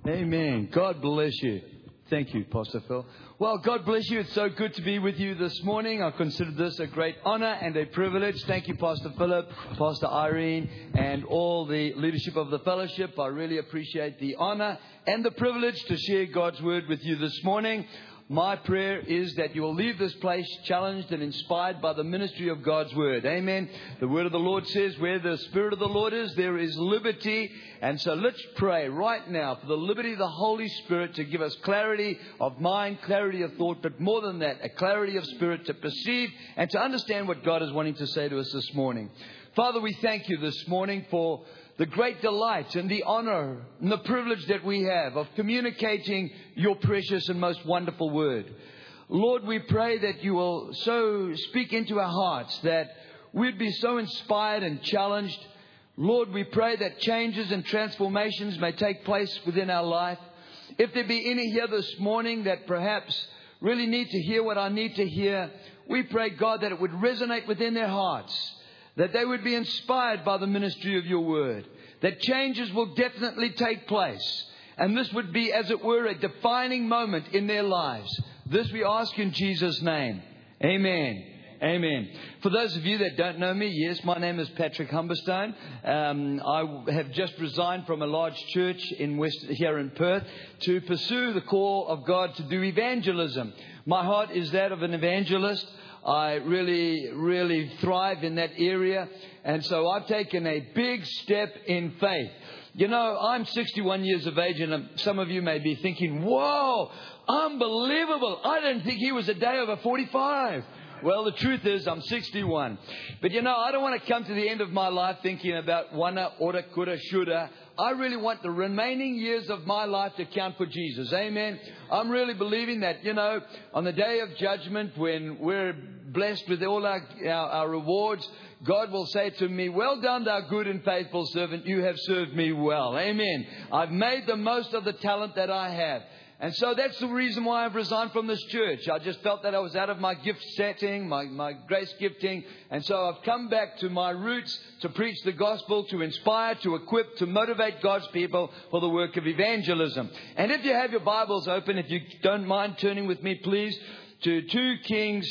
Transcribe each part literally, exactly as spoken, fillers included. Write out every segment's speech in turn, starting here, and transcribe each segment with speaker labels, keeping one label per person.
Speaker 1: Amen. God bless you. Thank you, Pastor Phil. Well, God bless you. It's so good to be with you this morning. I consider this a great honor and a privilege. Thank you, Pastor Philip, Pastor Irene, and all the leadership of the fellowship. I really appreciate the honor and the privilege to share God's word with you this morning. My prayer is that you will leave this place challenged and inspired by the ministry of God's word. Amen. The word of the Lord says, where the Spirit of the Lord is, there is liberty. And so let's pray right now for the liberty of the Holy Spirit to give us clarity of mind, clarity of thought, but more than that, a clarity of spirit to perceive and to understand what God is wanting to say to us this morning. Father, we thank you this morning for the great delight and the honor and the privilege that we have of communicating your precious and most wonderful word. Lord, we pray that you will so speak into our hearts that we'd be so inspired and challenged. Lord, we pray that changes and transformations may take place within our life. If there be any here this morning that perhaps really need to hear what I need to hear, we pray, God, that it would resonate within their hearts, that they would be inspired by the ministry of your word, that changes will definitely take place. And this would be, as it were, a defining moment in their lives. This we ask in Jesus' name. Amen. Amen. For those of you that don't know me, yes, my name is Patrick Humberstone. Um, I have just resigned from a large church in West here in Perth to pursue the call of God to do evangelism. My heart is that of an evangelist. I really, really thrive in that area. And so I've taken a big step in faith. You know, I'm sixty-one years of age, and some of you may be thinking, whoa, unbelievable. I didn't think he was a day over forty-five. Well, the truth is I'm sixty-one. But, you know, I don't want to come to the end of my life thinking about wanna, oughta, coulda, shoulda. I really want the remaining years of my life to count for Jesus. Amen. I'm really believing that, you know, on the day of judgment, when we're blessed with all our, our, our rewards, God will say to me, well done, thou good and faithful servant. You have served me well. Amen. I've made the most of the talent that I have. And so that's the reason why I've resigned from this church. I just felt that I was out of my gift setting, my, my grace gifting. And so I've come back to my roots to preach the gospel, to inspire, to equip, to motivate God's people for the work of evangelism. And if you have your Bibles open, if you don't mind turning with me, please, to two Kings,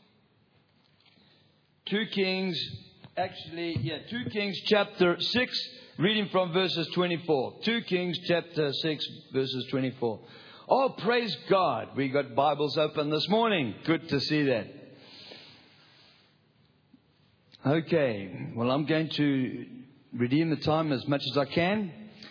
Speaker 1: two Kings, actually, yeah, two Kings chapter six, reading from verses twenty-four. two Kings chapter six, verses twenty-four. Oh, praise God. We got Bibles open this morning. Good to see that. Okay. Well, I'm going to redeem the time as much as I can.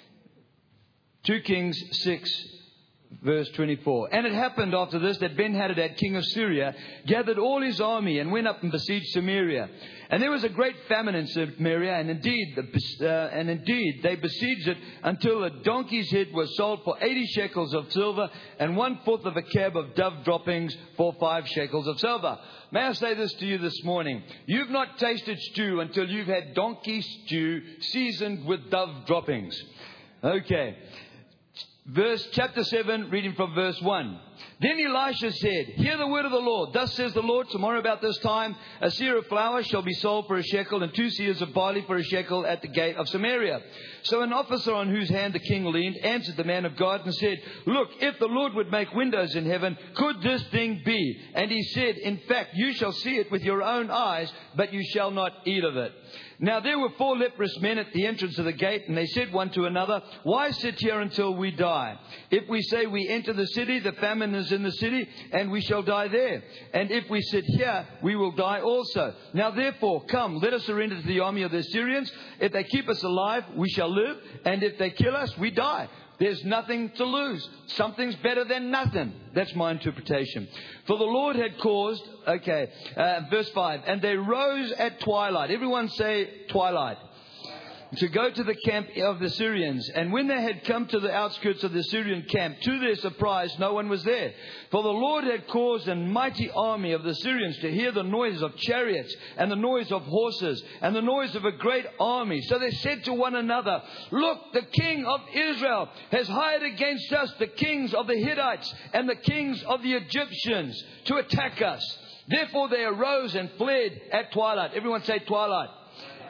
Speaker 1: two Kings six, verse twenty-four. And it happened after this that Ben-Hadad, king of Syria, gathered all his army and went up and besieged Samaria. And there was a great famine in Samaria, and indeed, the, uh, and indeed they besieged it until a donkey's head was sold for eighty shekels of silver, and one fourth of a cab of dove droppings for five shekels of silver. May I say this to you this morning? You've not tasted stew until you've had donkey stew seasoned with dove droppings. Okay. Verse chapter seven, reading from verse one. Then Elisha said, hear the word of the Lord. Thus says the Lord, tomorrow about this time, a seah of flour shall be sold for a shekel, and two seahs of barley for a shekel at the gate of Samaria. So an officer on whose hand the king leaned answered the man of God and said, look, if the Lord would make windows in heaven, could this thing be? And he said, in fact, you shall see it with your own eyes, but you shall not eat of it. Now there were four leprous men at the entrance of the gate, and they said one to another, why sit here until we die? If we say we enter the city, the famine is in the city, and we shall die there. And if we sit here, we will die also. Now therefore, come, let us surrender to the army of the Syrians. If they keep us alive, we shall live, and if they kill us, we die. There's nothing to lose. Something's better than nothing. That's my interpretation. For the Lord had caused, okay, uh, verse five, and they rose at twilight. Everyone say twilight. To go to the camp of the Syrians. And when they had come to the outskirts of the Syrian camp, to their surprise, no one was there. For the Lord had caused a mighty army of the Syrians to hear the noise of chariots and the noise of horses and the noise of a great army. So they said to one another, look, the king of Israel has hired against us the kings of the Hittites and the kings of the Egyptians to attack us. Therefore they arose and fled at twilight. Everyone say twilight.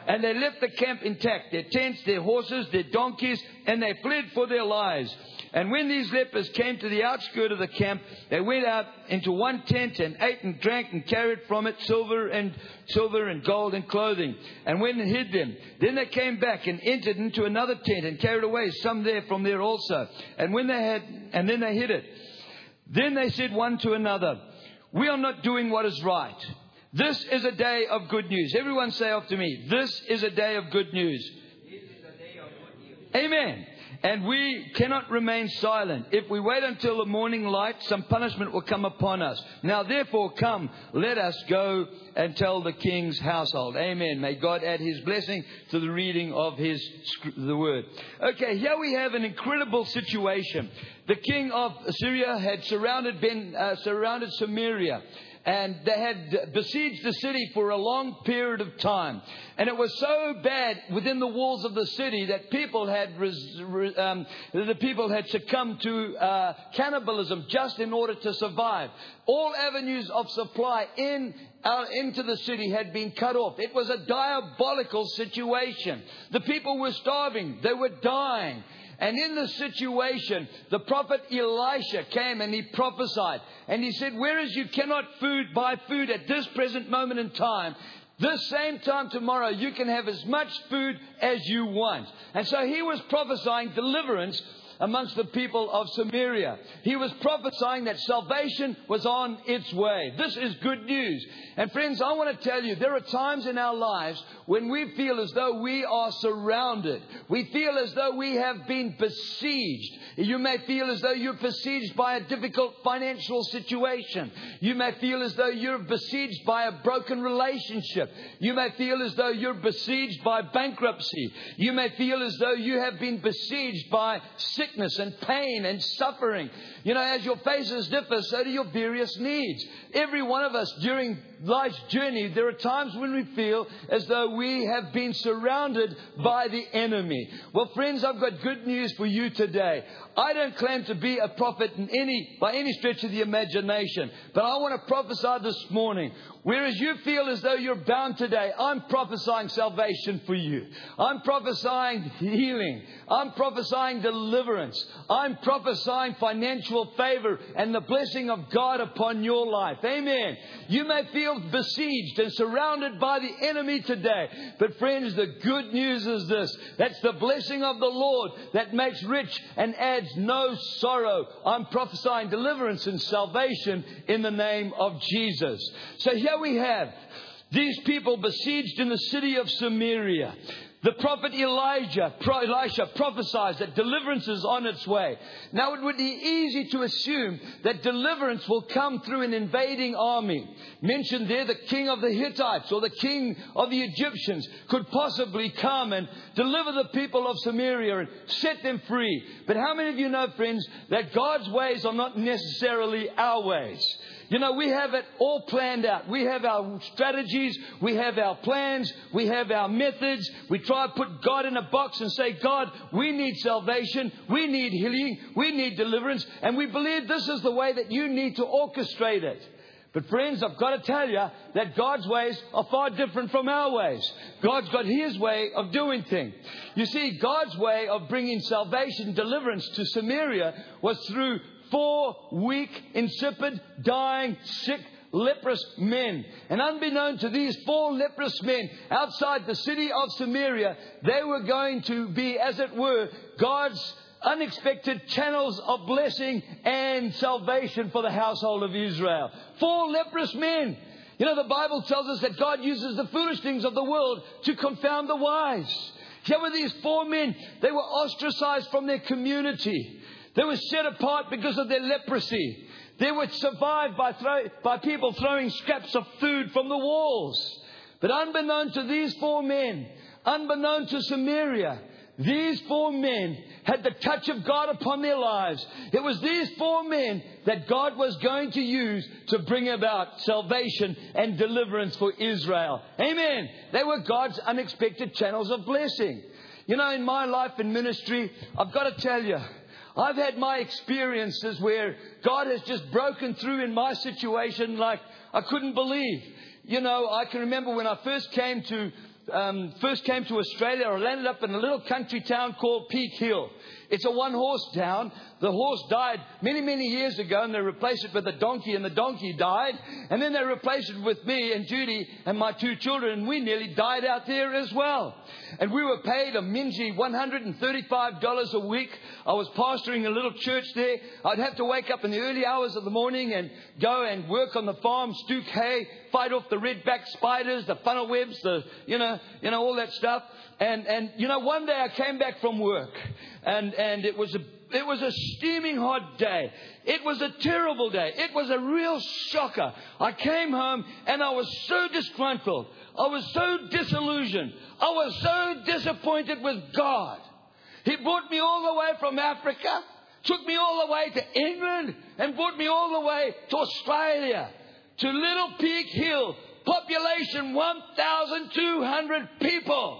Speaker 1: And they left the camp intact, their tents, their horses, their donkeys, and they fled for their lives. And when these lepers came to the outskirt of the camp, they went out into one tent and ate and drank and carried from it silver and silver and gold and clothing, and went and hid them. Then they came back and entered into another tent and carried away some there from there also. And when they had, and then they hid it. Then they said one to another, "We are not doing what is right. This is a day of good news." Everyone say after me, "This is a day of good news."
Speaker 2: This is a day of good news.
Speaker 1: Amen. And we cannot remain silent. If we wait until the morning light, some punishment will come upon us. Now therefore come, let us go and tell the king's household. Amen. May God add His blessing to the reading of His the word. Okay, here we have an incredible situation. The king of Assyria had surrounded Ben, uh, surrounded Samaria. And they had besieged the city for a long period of time. And it was so bad within the walls of the city that people had res, um, the people had succumbed to uh, cannibalism just in order to survive. All avenues of supply in uh, into the city had been cut off. It was a diabolical situation. The people were starving. They were dying. And in this situation, the prophet Elisha came and he prophesied. And he said, whereas you cannot food buy food at this present moment in time, this same time tomorrow you can have as much food as you want. And so he was prophesying deliverance amongst the people of Samaria. He was prophesying that salvation was on its way. This is good news. And friends, I want to tell you, there are times in our lives when we feel as though we are surrounded. We feel as though we have been besieged. You may feel as though you're besieged by a difficult financial situation. You may feel as though you're besieged by a broken relationship. You may feel as though you're besieged by bankruptcy. You may feel as though you have been besieged by sickness and pain and suffering. You know, as your faces differ, so do your various needs. Every one of us during life's journey, there are times when we feel as though we have been surrounded by the enemy. Well, friends, I've got good news for you today. I don't claim to be a prophet in any, by any stretch of the imagination, but I want to prophesy this morning. Whereas you feel as though you're bound today, I'm prophesying salvation for you. I'm prophesying healing. I'm prophesying deliverance. I'm prophesying financial favor and the blessing of God upon your life. Amen. You may feel besieged and surrounded by the enemy today. But friends, the good news is this. That's the blessing of the Lord that makes rich and adds no sorrow. I'm prophesying deliverance and salvation in the name of Jesus. So here we have these people besieged in the city of Samaria. The prophet Elijah, Elisha prophesies that deliverance is on its way. Now it would be easy to assume that deliverance will come through an invading army. Mentioned there, the king of the Hittites or the king of the Egyptians could possibly come and deliver the people of Samaria and set them free. But how many of you know, friends, that God's ways are not necessarily our ways? You know, we have it all planned out. We have our strategies. We have our plans. We have our methods. We try to put God in a box and say, God, we need salvation. We need healing. We need deliverance. And we believe this is the way that you need to orchestrate it. But friends, I've got to tell you that God's ways are far different from our ways. God's got His way of doing things. You see, God's way of bringing salvation, deliverance to Samaria was through four weak, insipid, dying, sick, leprous men. And unbeknown to these four leprous men outside the city of Samaria, they were going to be, as it were, God's unexpected channels of blessing and salvation for the household of Israel. Four leprous men. You know, the Bible tells us that God uses the foolish things of the world to confound the wise. Here were these four men. They were ostracized from their community. They were set apart because of their leprosy. They were survived by, throw, by people throwing scraps of food from the walls. But unbeknown to these four men, unbeknown to Samaria, these four men had the touch of God upon their lives. It was these four men that God was going to use to bring about salvation and deliverance for Israel. Amen. They were God's unexpected channels of blessing. You know, in my life and ministry, I've got to tell you, I've had my experiences where God has just broken through in my situation like I couldn't believe. You know, I can remember when I first came to um, first came to Australia, I landed up in a little country town called Peak Hill. It's a one-horse town. The horse died many, many years ago, and they replaced it with a donkey, and the donkey died. And then they replaced it with me and Judy and my two children, and we nearly died out there as well. And we were paid a mingy one hundred thirty-five dollars a week. I was pastoring a little church there. I'd have to wake up in the early hours of the morning and go and work on the farm, stook hay, fight off the redback spiders, the funnel webs, the, you know, you know, all that stuff. And, and, you know, one day I came back from work and, and it was a, it was a steaming hot day. It was a terrible day. It was a real shocker. I came home and I was so disgruntled. I was so disillusioned. I was so disappointed with God. He brought me all the way from Africa, took me all the way to England, and brought me all the way to Australia, to Little Peak Hill, population one thousand two hundred people,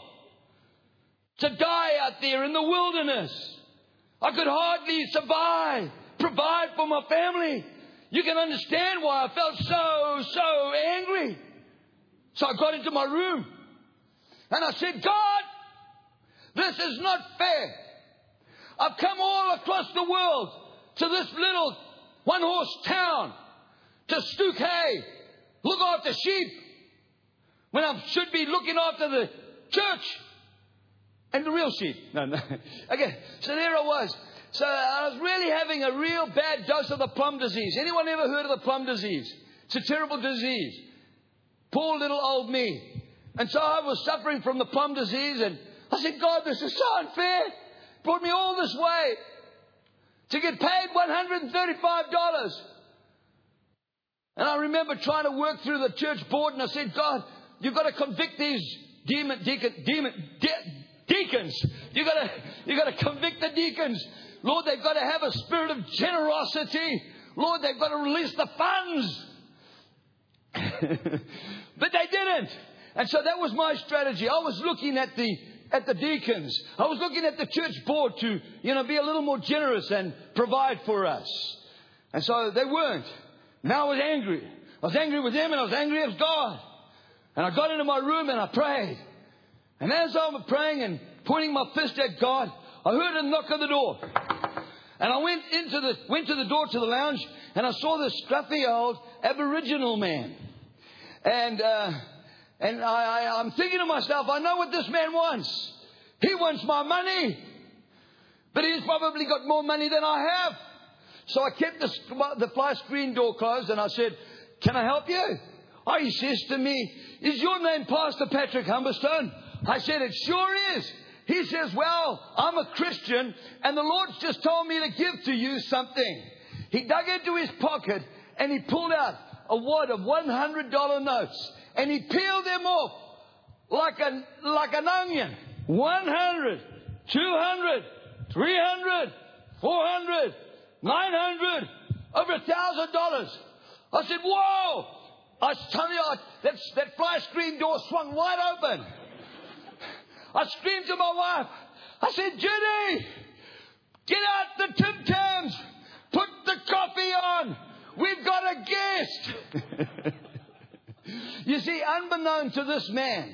Speaker 1: to die out there in the wilderness. I could hardly survive, provide for my family. You can understand why I felt so, so angry. So I got into my room and I said, God, this is not fair. I've come all across the world to this little one-horse town to stook hay, look after sheep, when I should be looking after the church and the real sheep. No, no. Okay, so there I was. So I was really having a real bad dose of the plum disease. Anyone ever heard of the plum disease? It's a terrible disease. Poor little old me. And so I was suffering from the plum disease, and I said, God, this is so unfair. Brought me all this way to get paid one hundred thirty-five dollars. And I remember trying to work through the church board, and I said, God, you've got to convict these demon, deacon, demon, de- deacons. You've got to, you've got to convict the deacons. Lord, they've got to have a spirit of generosity. Lord, they've got to release the funds. But they didn't. And so that was my strategy. I was looking at the at the deacons. I was looking at the church board to, you know, be a little more generous and provide for us. And so they weren't. Now I was angry. I was angry with them, and I was angry with God. And I got into my room and I prayed. And as I was praying and pointing my fist at God, I heard a knock on the door. And I went into the went to the door to the lounge, and I saw this scruffy old Aboriginal man. And uh, and I, I, I'm thinking to myself, I know what this man wants. He wants my money. But he's probably got more money than I have. So I kept the, the fly screen door closed, and I said, can I help you? Oh, he says to me, is your name Pastor Patrick Humberstone? I said, it sure is. He says, well, I'm a Christian, and the Lord's just told me to give to you something. He dug into his pocket, and he pulled out a wad of one hundred dollar notes, and he peeled them off like, a, like an onion. one hundred, two hundred, three hundred, four hundred, nine hundred, over a thousand dollars. I said, whoa! I was telling you, I, that, that fly screen door swung wide open. I screamed to my wife. I said, Judy, get out the Tim Tams. Put the coffee on. We've got a guest. You see, unbeknown to this man,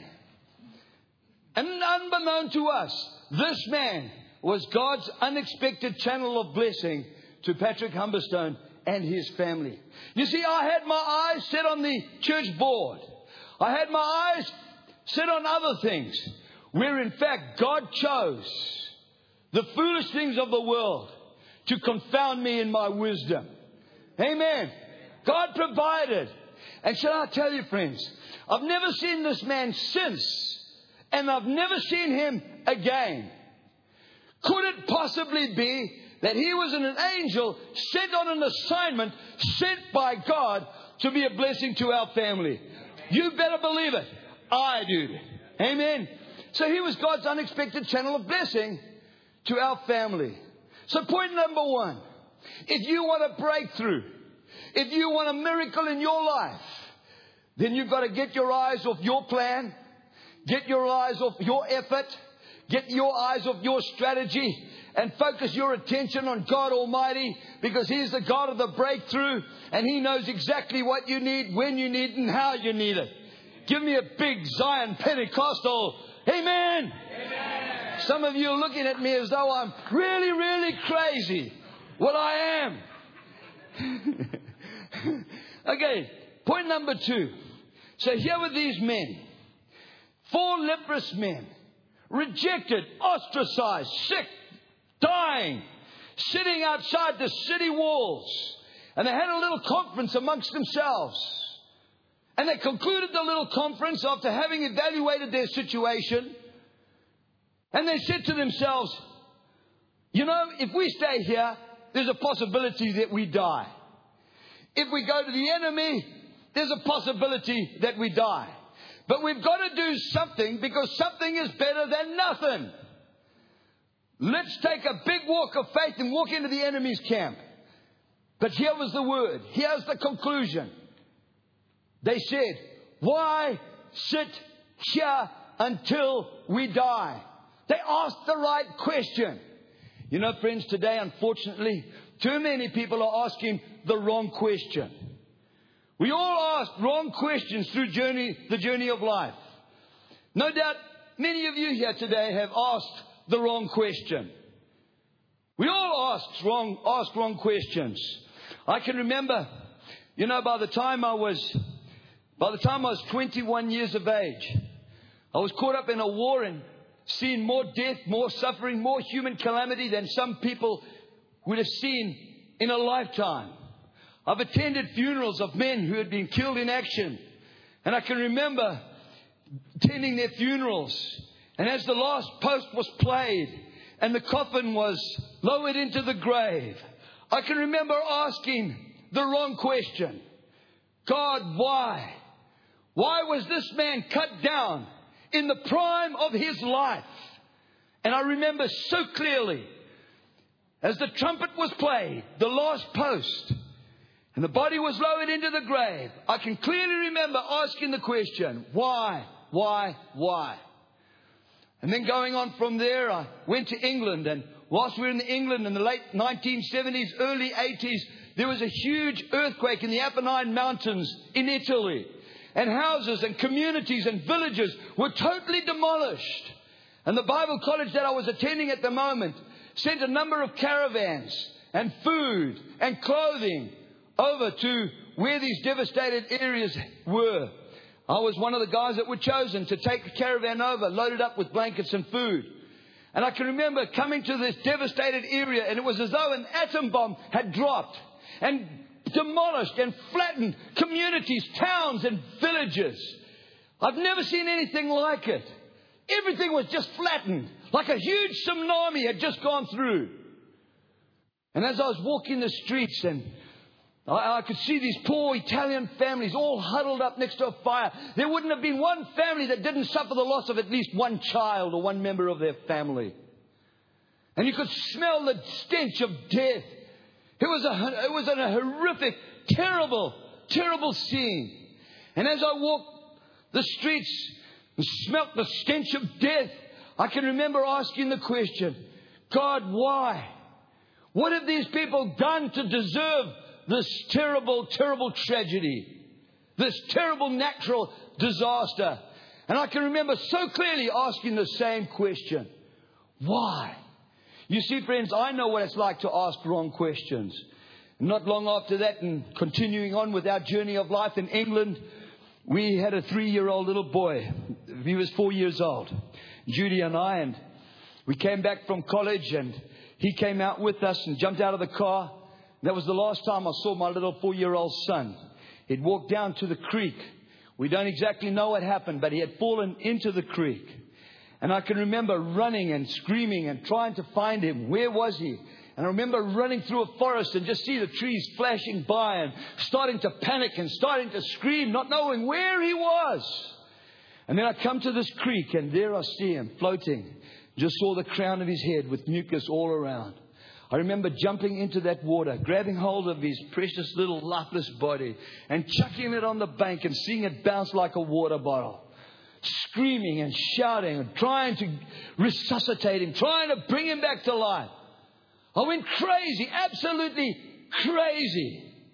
Speaker 1: and unbeknown to us, this man was God's unexpected channel of blessing to Patrick Humberstone and his family. You see, I had my eyes set on the church board. I had my eyes set on other things, where in fact God chose the foolish things of the world to confound me in my wisdom. Amen. God provided. And shall I tell you, friends, I've never seen this man since, and I've never seen him again. Could it possibly be that he was an angel sent on an assignment, sent by God to be a blessing to our family? You better believe it. I do. Amen. So he was God's unexpected channel of blessing to our family. So point number one, if you want a breakthrough, if you want a miracle in your life, then you've got to get your eyes off your plan, get your eyes off your effort, get your eyes off your strategy, and focus your attention on God Almighty, because He's the God of the breakthrough, and He knows exactly what you need, when you need it, and how you need it. Give me a big Zion Pentecostal. Amen.
Speaker 2: Amen.
Speaker 1: Some of you are looking at me as though I'm really, really crazy. Well, I am. Okay, point number two. So here were these men. Four leprous men. Rejected, ostracized, sick, dying. Sitting outside the city walls. And they had a little conference amongst themselves. And they concluded the little conference after having evaluated their situation. And they said to themselves, you know, if we stay here, there's a possibility that we die. If we go to the enemy, there's a possibility that we die. But we've got to do something, because something is better than nothing. Let's take a big walk of faith and walk into the enemy's camp. But here was the word. Here's the conclusion. They said, why sit here until we die? They asked the right question. You know, friends, today, unfortunately, too many people are asking the wrong question. We all ask wrong questions through journey, the journey of life. No doubt many of you here today have asked the wrong question. We all ask wrong, ask wrong questions. I can remember, you know, by the time I was, by the time I was twenty-one years of age, I was caught up in a war and seen more death, more suffering, more human calamity than some people would have seen in a lifetime. I've attended funerals of men who had been killed in action. And I can remember attending their funerals. And as the last post was played and the coffin was lowered into the grave, I can remember asking the wrong question. God, why? Why was this man cut down in the prime of his life? And I remember so clearly, as the trumpet was played, the last post, and the body was lowered into the grave, I can clearly remember asking the question, why, why, why? And then going on from there, I went to England. And whilst we were in England in the late nineteen seventies, early eighties, there was a huge earthquake in the Apennine Mountains in Italy. And houses and communities and villages were totally demolished. And the Bible college that I was attending at the moment sent a number of caravans and food and clothing over to where these devastated areas were. I was one of the guys that were chosen to take the caravan over, loaded up with blankets and food. And I can remember coming to this devastated area, and it was as though an atom bomb had dropped and demolished and flattened communities, towns and villages. I've never seen anything like it. Everything was just flattened, like a huge tsunami had just gone through. And as I was walking the streets, and I, I could see these poor Italian families all huddled up next to a fire. There wouldn't have been one family that didn't suffer the loss of at least one child or one member of their family. And you could smell the stench of death. It was a, it was a horrific, terrible, terrible scene. And as I walked the streets and smelt the stench of death, I can remember asking the question, God, why? What have these people done to deserve this terrible, terrible tragedy? This terrible natural disaster? And I can remember so clearly asking the same question. Why? You see, friends, I know what it's like to ask wrong questions. Not long after that, and continuing on with our journey of life in England, we had a three-year-old little boy. He was four years old, Judy and I, and we came back from college, and he came out with us and jumped out of the car. That was the last time I saw my little four-year-old son. He'd walked down to the creek. We don't exactly know what happened, but he had fallen into the creek. And I can remember running and screaming and trying to find him. Where was he? And I remember running through a forest and just see the trees flashing by and starting to panic and starting to scream, not knowing where he was. And then I come to this creek, and there I see him floating. Just saw the crown of his head with mucus all around. I remember jumping into that water, grabbing hold of his precious little lifeless body and chucking it on the bank and seeing it bounce like a water bottle. Screaming and shouting and trying to resuscitate him, trying to bring him back to life. I went crazy, absolutely crazy.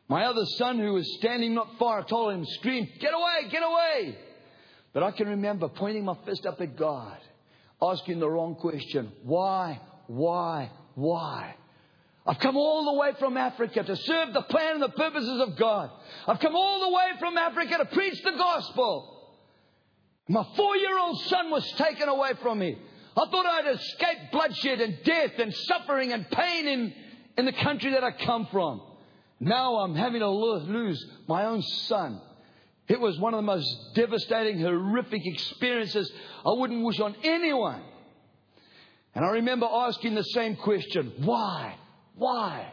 Speaker 1: My other son, who was standing not far, I told him, scream, get away, get away. But I can remember pointing my fist up at God, asking the wrong question. Why, why, why? I've come all the way from Africa to serve the plan and the purposes of God. I've come all the way from Africa to preach the gospel. My four-year-old son was taken away from me. I thought I'd escaped bloodshed and death and suffering and pain in, in the country that I come from. Now I'm having to lose my own son. It was one of the most devastating, horrific experiences I wouldn't wish on anyone. And I remember asking the same question. Why? Why?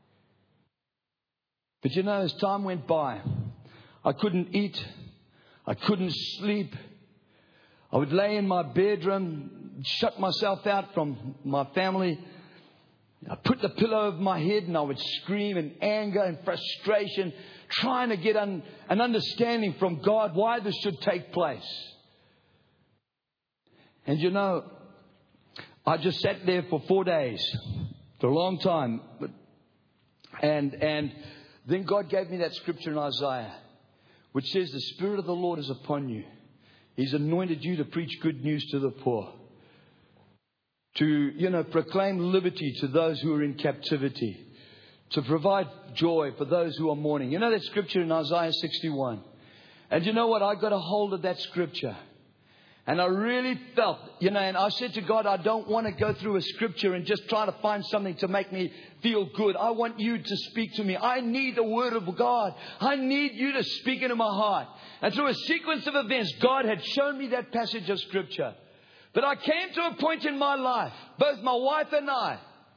Speaker 1: But you know, as time went by, I couldn't eat. I couldn't sleep. I would lay in my bedroom, shut myself out from my family. I put the pillow over my head and I would scream in anger and frustration, trying to get an, an understanding from God why this should take place. And you know, I just sat there for four days, for a long time. And, and then God gave me that scripture in Isaiah, which says, the Spirit of the Lord is upon you. He's anointed you to preach good news to the poor. To, you know, proclaim liberty to those who are in captivity. To provide joy for those who are mourning. You know that scripture in Isaiah sixty-one. And you know what? I got a hold of that scripture. And I really felt, you know, and I said to God, I don't want to go through a scripture and just try to find something to make me feel good. I want you to speak to me. I need the word of God. I need you to speak into my heart. And through a sequence of events, God had shown me that passage of scripture. But I came to a point in my life, both my wife and I,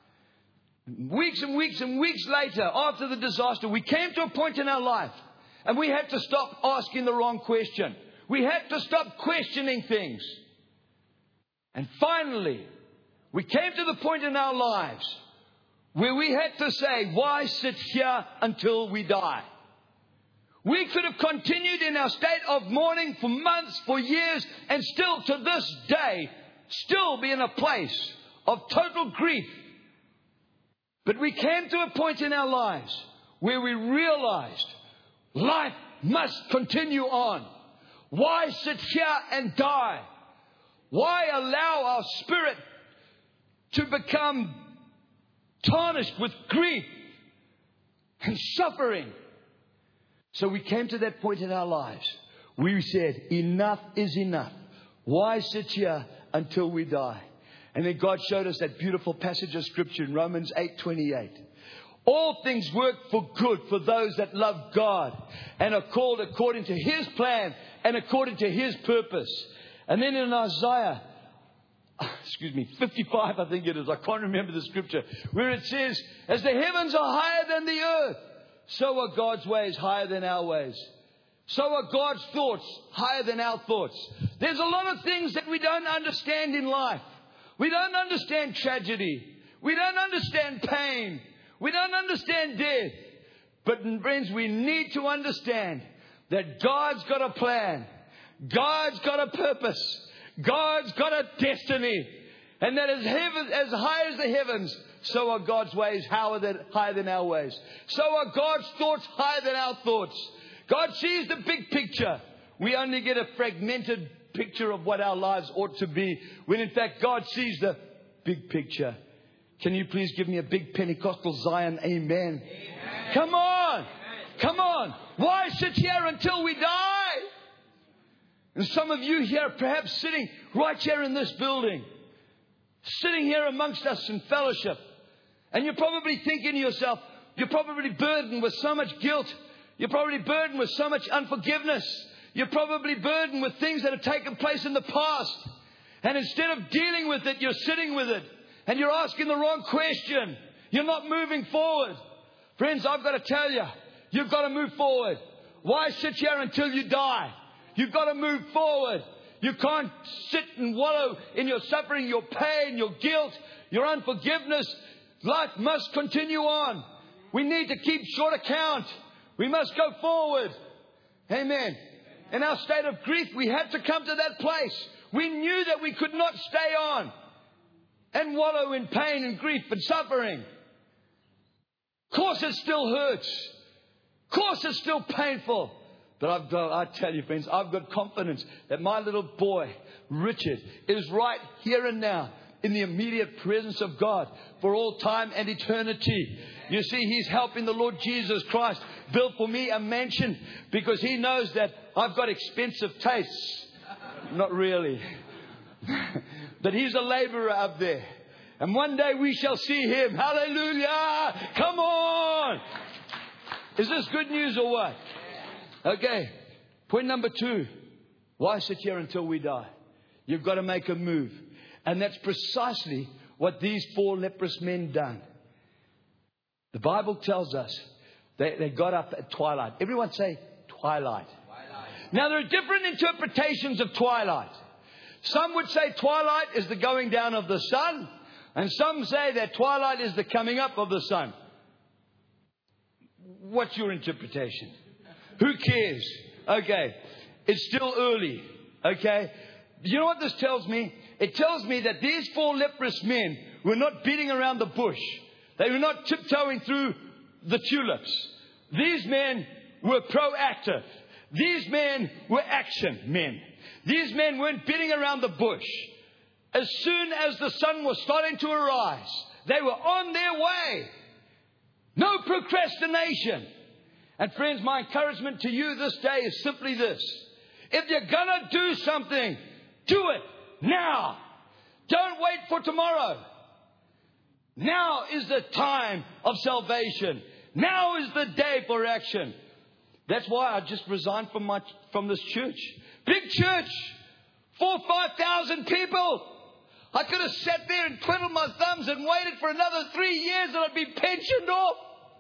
Speaker 1: weeks and weeks and weeks later, after the disaster, we came to a point in our life and we had to stop asking the wrong question. We had to stop questioning things. And finally, we came to the point in our lives where we had to say, why sit here until we die? We could have continued in our state of mourning for months, for years, and still to this day, still be in a place of total grief. But we came to a point in our lives where we realized life must continue on. Why sit here and die? Why allow our spirit to become tarnished with grief and suffering? So we came to that point in our lives. We said, enough is enough. Why sit here until we die? And then God showed us that beautiful passage of scripture in Romans eight twenty-eight. All things work for good for those that love God and are called according to His plan and according to His purpose. And then in Isaiah, excuse me, fifty-five, I think it is. I can't remember the scripture, where it says, as the heavens are higher than the earth, so are God's ways higher than our ways. So are God's thoughts higher than our thoughts. There's a lot of things that we don't understand in life. We don't understand tragedy. We don't understand pain. We don't understand death. But friends, we need to understand that God's got a plan. God's got a purpose. God's got a destiny. And that as heaven, as high as the heavens, so are God's ways higher than, higher than our ways. So are God's thoughts higher than our thoughts. God sees the big picture. We only get a fragmented picture of what our lives ought to be, when in fact God sees the big picture. Can you please give me a big Pentecostal Zion amen? Amen. Come on. Amen. Come on. Why sit here until we die? And some of you here perhaps sitting right here in this building, sitting here amongst us in fellowship, and you're probably thinking to yourself, you're probably burdened with so much guilt. You're probably burdened with so much unforgiveness. You're probably burdened with things that have taken place in the past. And instead of dealing with it, you're sitting with it. And you're asking the wrong question. You're not moving forward. Friends, I've got to tell you, you've got to move forward. Why sit here until you die? You've got to move forward. You can't sit and wallow in your suffering, your pain, your guilt, your unforgiveness. Life must continue on. We need to keep short account. We must go forward. Amen. In our state of grief, we had to come to that place. We knew that we could not stay on and wallow in pain and grief and suffering. Of course, it still hurts. course, it's still painful. But I've got, I tell you, friends, I've got confidence that my little boy, Richard, is right here and now in the immediate presence of God for all time and eternity. You see, he's helping the Lord Jesus Christ build for me a mansion because he knows that I've got expensive tastes. Not really. But he's a laborer up there. And one day we shall see him. Hallelujah! Come on! Is this good news or what? Okay. Point number two. Why sit here until we die? You've got to make a move. And that's precisely what these four leprous men done. The Bible tells us they, they got up at twilight. Everyone say twilight. Twilight. Now there are different interpretations of twilight. Some would say twilight is the going down of the sun. And some say that twilight is the coming up of the sun. What's your interpretation? Who cares? Okay. It's still early. Okay. You know what this tells me? It tells me that these four leprous men were not beating around the bush. They were not tiptoeing through the tulips. These men were proactive. These men were action men. These men weren't beating around the bush. As soon as the sun was starting to arise, they were on their way. No procrastination. And friends, my encouragement to you this day is simply this. If you're going to do something, do it now. Don't wait for tomorrow. Now is the time of salvation. Now is the day for action. That's why I just resigned from my from this church. Big church. Four, five thousand people. I could have sat there and twiddled my thumbs and waited for another three years and I'd be pensioned off.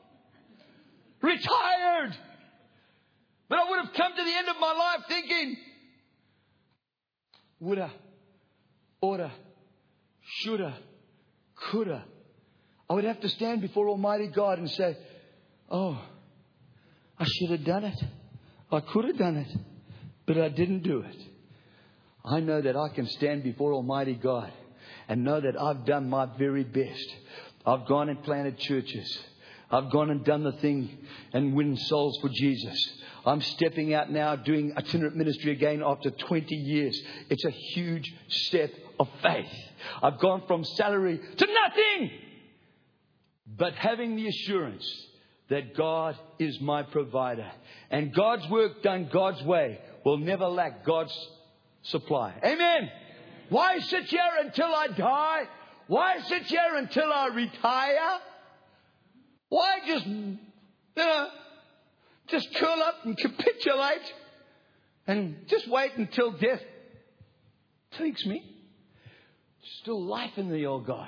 Speaker 1: Retired. But I would have come to the end of my life thinking, woulda, oughta, shoulda, coulda. I would have to stand before Almighty God and say, oh, I should have done it. I could have done it, but I didn't do it. I know that I can stand before Almighty God and know that I've done my very best. I've gone and planted churches. I've gone and done the thing and win souls for Jesus. I'm stepping out now doing itinerant ministry again after twenty years. It's a huge step of faith. I've gone from salary to nothing. But having the assurance that God is my provider. And God's work done God's way will never lack God's supply. Amen. Why sit here until I die? Why sit here until I retire? Why just, you know, just curl up and capitulate and just wait until death takes me? Still life in the old guy.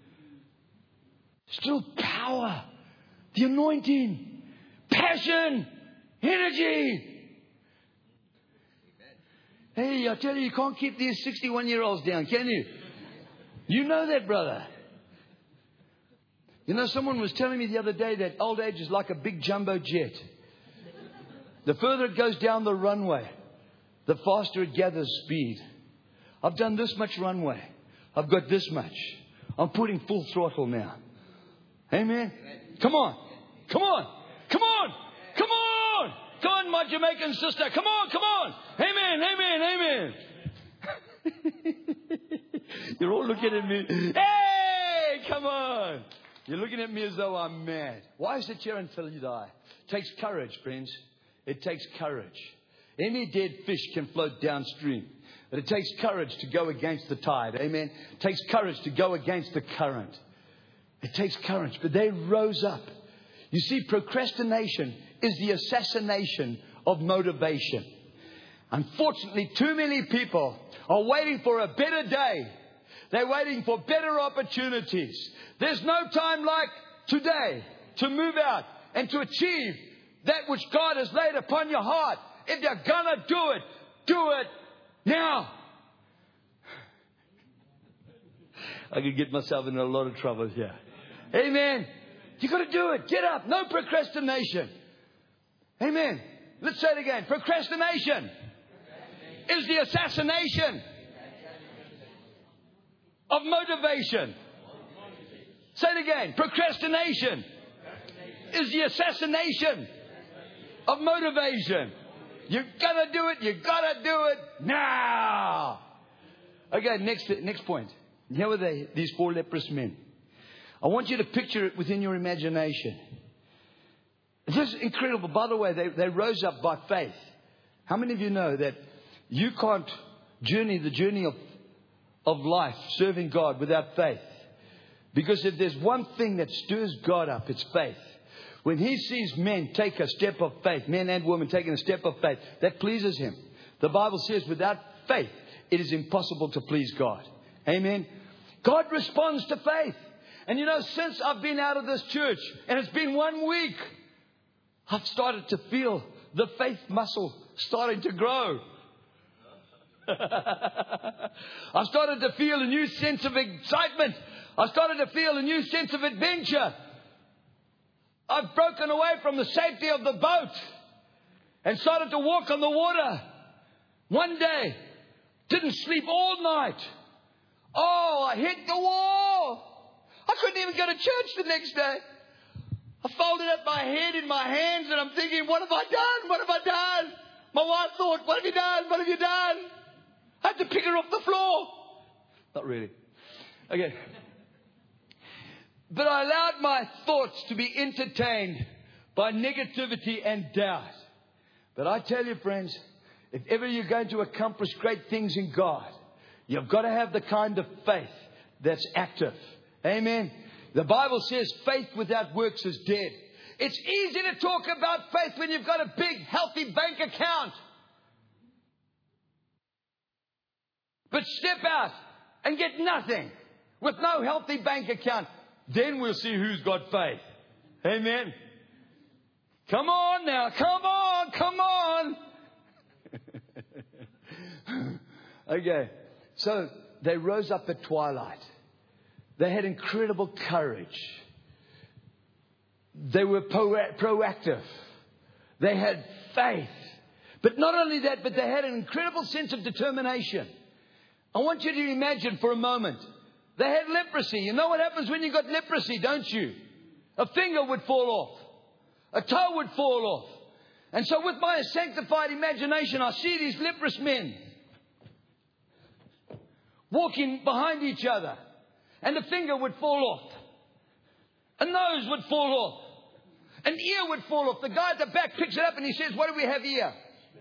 Speaker 1: Still power, the anointing, passion, energy. Hey, I tell you, you can't keep these sixty-one-year-olds down, can you? You know that, brother. You know, someone was telling me the other day that old age is like a big jumbo jet. The further it goes down the runway, the faster it gathers speed. I've done this much runway. I've got this much. I'm putting full throttle now. Amen. Come on. Come on. Come on. Come on. Come on, my Jamaican sister. Come on. Come on. Amen. Amen. Amen. You're all looking at me. Hey, come on. You're looking at me as though I'm mad. Why sit here until you die? It takes courage, friends. It takes courage. Any dead fish can float downstream. But it takes courage to go against the tide. Amen. It takes courage to go against the current. It takes courage. But they rose up. You see, procrastination is the assassination of motivation. Unfortunately, too many people are waiting for a better day. They're waiting for better opportunities. There's no time like today to move out and to achieve that which God has laid upon your heart. If you're going to do it, do it now. I could get myself in a lot of trouble here. Amen. You got to do it. Get up. No procrastination. Amen. Let's say it again. Procrastination is the assassination of motivation. Say it again. Procrastination is the assassination of motivation. You gotta do it. You gotta do it now. Okay, next next point. Here were they, these four leprous men. I want you to picture it within your imagination. This is incredible. By the way, they, they rose up by faith. How many of you know that you can't journey the journey of, of life serving God without faith? Because if there's one thing that stirs God up, it's faith. When He sees men take a step of faith, men and women taking a step of faith, that pleases Him. The Bible says without faith, it is impossible to please God. Amen. God responds to faith. And you know, since I've been out of this church, and it's been one week, I've started to feel the faith muscle starting to grow. I started to feel a new sense of excitement. I started to feel a new sense of adventure. I've broken away from the safety of the boat and started to walk on the water. One day, didn't sleep all night. Oh, I hit the wall. I couldn't even go to church the next day. I folded up my head in my hands and I'm thinking, what have I done? What have I done? My wife thought, what have you done? What have you done? I had to pick her off the floor. Not really. Okay. But I allowed my thoughts to be entertained by negativity and doubt. But I tell you, friends, if ever you're going to accomplish great things in God, you've got to have the kind of faith that's active. Amen. The Bible says faith without works is dead. It's easy to talk about faith when you've got a big, healthy bank account. But step out and get nothing with no healthy bank account. Then we'll see who's got faith. Amen. Come on now. Come on. Come on. Okay. So they rose up at twilight. They had incredible courage. They were pro- proactive. They had faith. But not only that, but they had an incredible sense of determination. I want you to imagine for a moment. They had leprosy. You know what happens when you got leprosy, don't you? A finger would fall off. A toe would fall off. And so with my sanctified imagination, I see these leprous men walking behind each other. And a finger would fall off. A nose would fall off. An ear would fall off. The guy at the back picks it up and he says, what do we have here?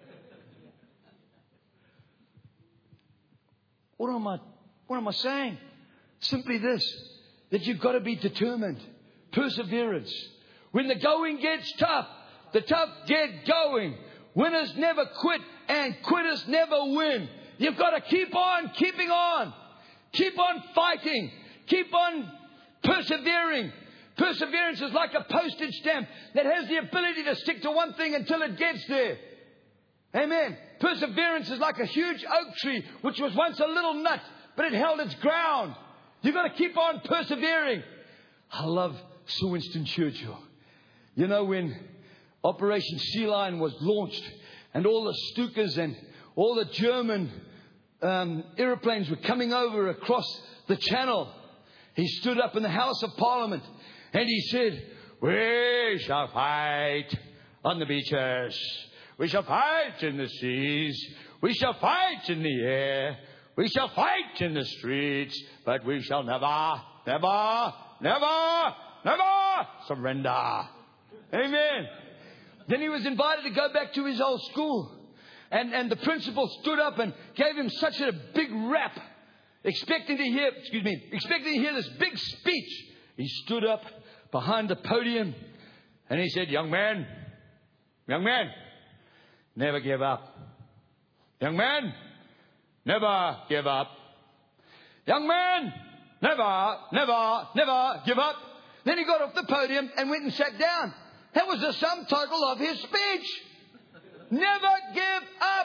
Speaker 1: What am I, what am I saying? Simply this, that you've got to be determined. Perseverance. When the going gets tough, the tough get going. Winners never quit and quitters never win. You've got to keep on keeping on. Keep on fighting. Keep on persevering. Perseverance is like a postage stamp that has the ability to stick to one thing until it gets there. Amen. Perseverance is like a huge oak tree, which was once a little nut, but it held its ground. You've got to keep on persevering. I love Sir Winston Churchill. You know, when Operation Sea Lion was launched and all the Stukas and all the German um, aeroplanes were coming over across the channel, he stood up in the House of Parliament and he said, we shall fight on the beaches. We shall fight in the seas. We shall fight in the air. We shall fight in the streets. But we shall never, never, never, never surrender. Amen. Then he was invited to go back to his old school. And, and the principal stood up and gave him such a big rap, expecting to hear, excuse me, expecting to hear this big speech. He stood up behind the podium and he said, young man, young man, never give up. Young man, never give up. Young man, never, never, never give up. Then he got off the podium and went and sat down. That was the sum total of his speech. Never give up.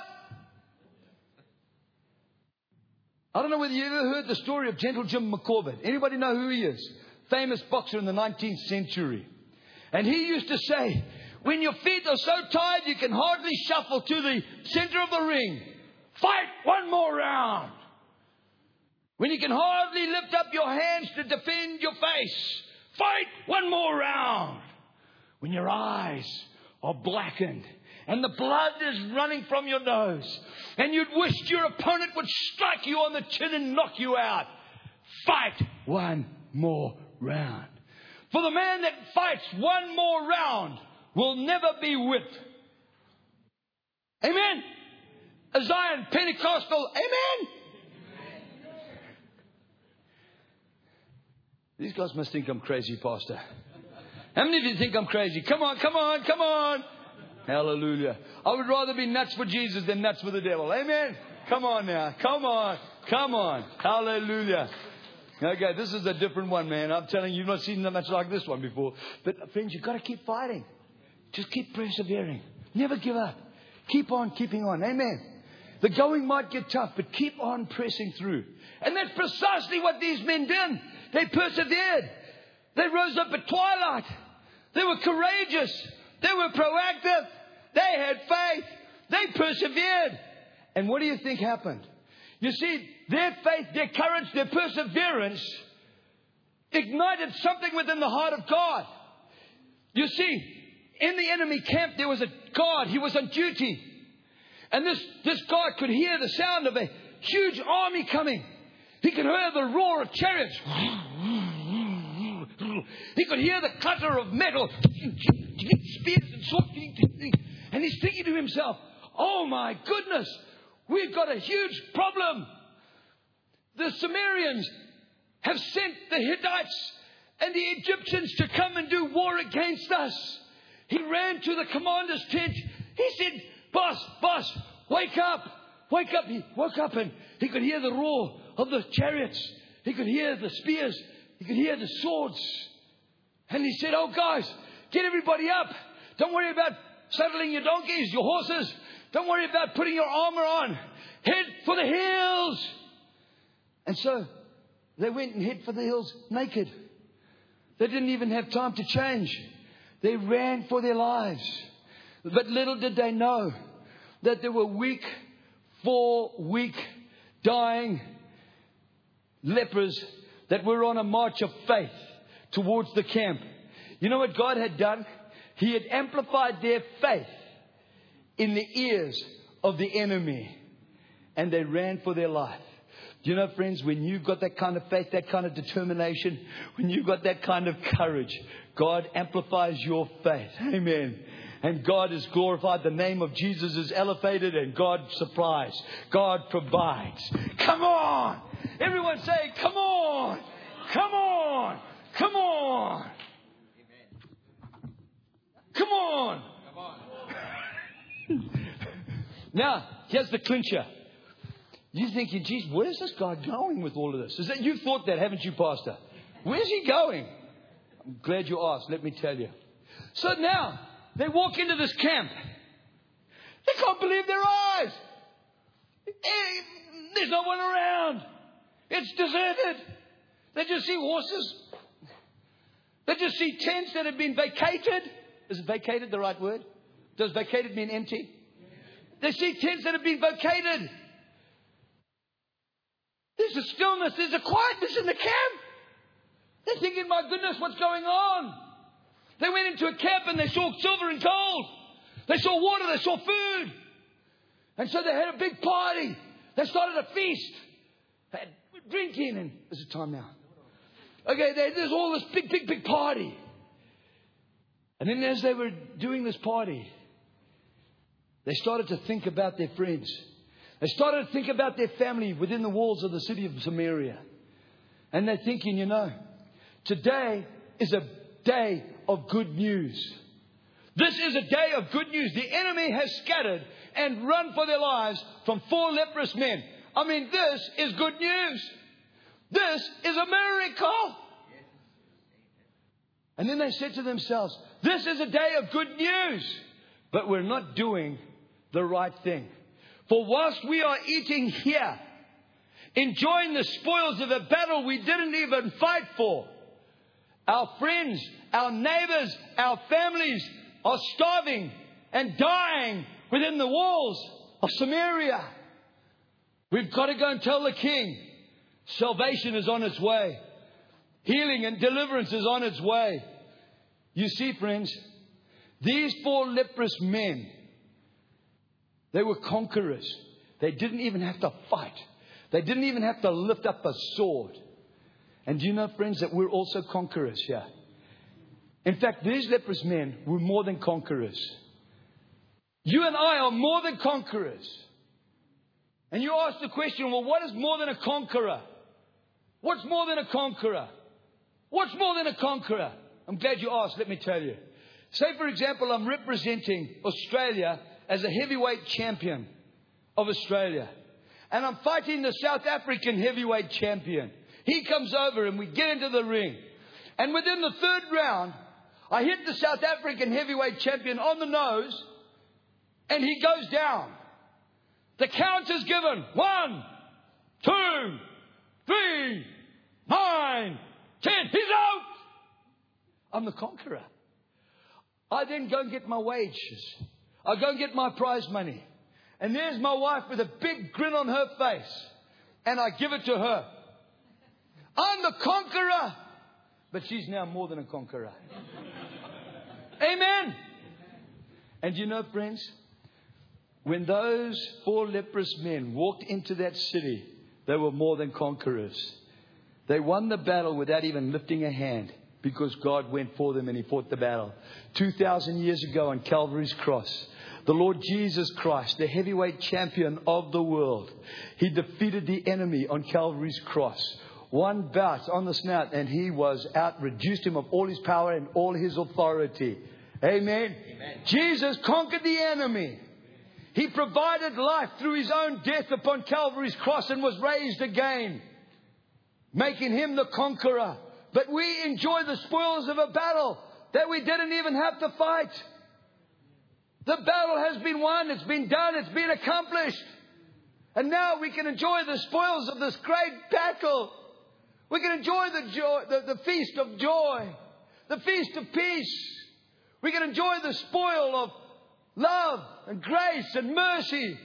Speaker 1: I don't know whether you ever heard the story of Gentle Jim McCorbett. Anybody know who he is? Famous boxer in the nineteenth century. And he used to say, when your feet are so tired you can hardly shuffle to the center of the ring, fight one more round. When you can hardly lift up your hands to defend your face, fight one more round. When your eyes
Speaker 3: are blackened. And the blood is running from your nose. And you'd wish your opponent would strike you on the chin and knock you out. Fight one more round. For the man that fights one more round will never be whipped. Amen. A Zion Pentecostal. Amen. These guys must think I'm crazy, Pastor. How many of you think I'm crazy? Come on, come on, come on. Hallelujah. I would rather be nuts for Jesus than nuts for the devil. Amen. Come on now. Come on. Come on. Hallelujah. Okay, this is a different one, man. I'm telling you, you've not seen much like this one before. But friends, you've got to keep fighting. Just keep persevering. Never give up. Keep on keeping on. Amen. The going might get tough, but keep on pressing through. And that's precisely what these men did. They persevered. They rose up at twilight. They were courageous. They were proactive. They had faith. They persevered. And what do you think happened? You see, their faith, their courage, their perseverance ignited something within the heart of God. You see, in the enemy camp, there was a guard. He was on duty. And this, this guard could hear the sound of a huge army coming. He could hear the roar of chariots. He could hear the clatter of metal. Spears and swords. And he's thinking to himself, oh my goodness, we've got a huge problem. The Sumerians have sent the Hittites and the Egyptians to come and do war against us. He ran to the commander's tent. He said, boss, boss, wake up. Wake up. He woke up and he could hear the roar of the chariots. He could hear the spears. He could hear the swords. And he said, oh guys, get everybody up. Don't worry about saddling your donkeys, your horses. Don't worry about putting your armor on. Head for the hills. And so they went and hid for the hills naked. They didn't even have time to change. They ran for their lives. But little did they know that there were weak, four weak, dying lepers that were on a march of faith towards the camp. You know what God had done? He had amplified their faith in the ears of the enemy. And they ran for their life. Do you know, friends, when you've got that kind of faith, that kind of determination, when you've got that kind of courage, God amplifies your faith. Amen. And God is glorified. The name of Jesus is elevated and God supplies. God provides. Come on. Everyone say, come on. Come on. Come on. Come on. Now, here's the clincher. You're thinking, geez, where's this guy going with all of this? Is that you've thought that, haven't you, Pastor? Where's he going? I'm glad you asked. Let me tell you. So now, they walk into this camp. They can't believe their eyes. There's no one around. It's deserted. They just see horses. They just see tents that have been vacated. Is vacated the right word? Does vacated mean empty? They see tents that have been vacated. There's a stillness. There's a quietness in the camp. They're thinking, my goodness, what's going on? They went into a camp and they saw silver and gold. They saw water. They saw food. And so they had a big party. They started a feast. They had drinking. And is it time now? Okay, they, there's all this big, big, big party. And then as they were doing this party, they started to think about their friends. They started to think about their family within the walls of the city of Samaria. And they're thinking, you know, today is a day of good news. This is a day of good news. The enemy has scattered and run for their lives from four leprous men. I mean, this is good news. This is a miracle. And then they said to themselves, this is a day of good news, but we're not doing the right thing. For whilst we are eating here, enjoying the spoils of a battle we didn't even fight for, our friends, our neighbors, our families are starving and dying within the walls of Samaria. We've got to go and tell the king, salvation is on its way. Healing and deliverance is on its way. You see, friends,
Speaker 1: These four leprous men, they were conquerors. They didn't even have to fight. They didn't even have to lift up a sword. And do you know, friends, that we're also conquerors here? In fact, these leprous men were more than conquerors. You and I are more than conquerors. And you ask the question, well, what is more than a conqueror? What's more than a conqueror? What's more than a conqueror? I'm glad you asked, let me tell you. Say, for example, I'm representing Australia as a heavyweight champion of Australia. And I'm fighting the South African heavyweight champion. He comes over and we get into the ring. And within the third round, I hit the South African heavyweight champion on the nose. And he goes down. The count is given. One, two, three, nine, ten. He's out. I'm the conqueror. I then go and get my wages. I go and get my prize money. And there's my wife with a big grin on her face. And I give it to her. I'm the conqueror. But she's now more than a conqueror. Amen. And you know, friends, when those four leprous men walked into that city, they were more than conquerors. They won the battle without even lifting a hand, because God went for them and He fought the battle. Two thousand years ago on Calvary's cross, the Lord Jesus Christ, the heavyweight champion of the world, He defeated the enemy on Calvary's cross. One bout on the snout and He was out, reduced him of all His power and all His authority. Amen. Amen. Jesus conquered the enemy. He provided life through His own death upon Calvary's cross and was raised again, making Him the conqueror. But we enjoy the spoils of a battle that we didn't even have to fight. The battle has been won. It's been done. It's been accomplished. And now we can enjoy the spoils of this great battle. We can enjoy the joy, the, the feast of joy, the feast of peace. We can enjoy the spoil of love and grace and mercy,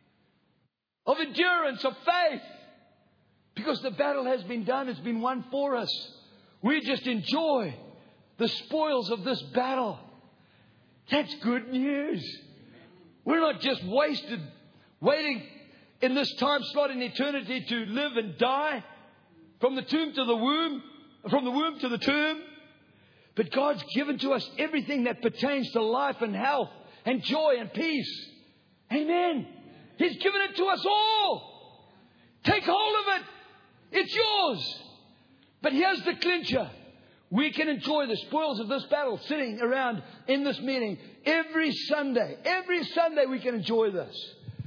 Speaker 1: of endurance, of faith. Because the battle has been done. It's been won for us. We just enjoy the spoils of this battle. That's good news. We're not just wasted, waiting in this time slot in eternity to live and die. From the tomb to the womb, from the womb to the tomb. But God's given to us everything that pertains to life and health and joy and peace. Amen. He's given it to us all. Take hold of it. It's yours. But here's the clincher. We can enjoy the spoils of this battle sitting around in this meeting every Sunday. Every Sunday we can enjoy this.